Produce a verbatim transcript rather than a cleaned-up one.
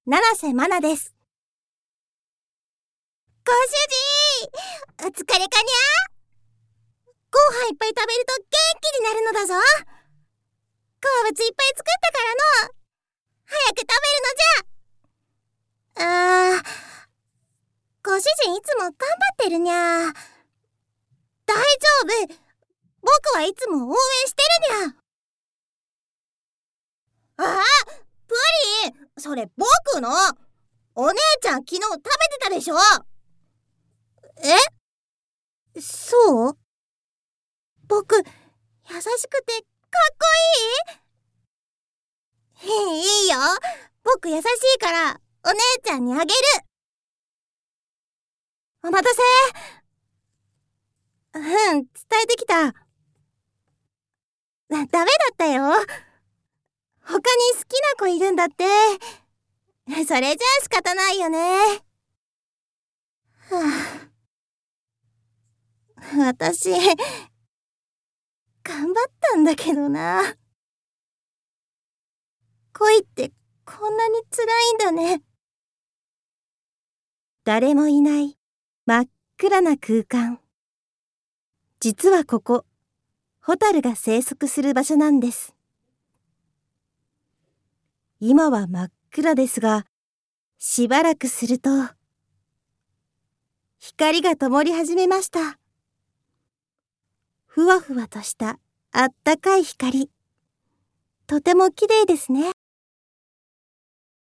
七瀬まなです。 ご主人、お疲れかにゃ。ご飯いっぱい食べると元気になるのだぞ。好物いっぱい作ったからの。早く食べるのじゃ。あー、ご主人いつも頑張ってるにゃ。大丈夫、僕はいつも応援してるにゃ。ああ、プリン、それ僕の。お姉ちゃん昨日食べてたでしょ。 え？そう？僕、優しくてかっこいい？いいよ、僕優しいからお姉ちゃんにあげる。 お待たせ。うん、伝えてきた。ダメだったよ。他に好きな子いるんだって。 それじゃあ仕方ないよね。 はあ、私、頑張ったんだけどな。恋ってこんなに辛いんだね。誰もいない真っ暗な空間。実はここ、ホタルが生息する場所なんです。今は真っ暗ですが、しばらくすると、光が灯り始めました。ふわふわとしたあったかい光。とても綺麗ですね。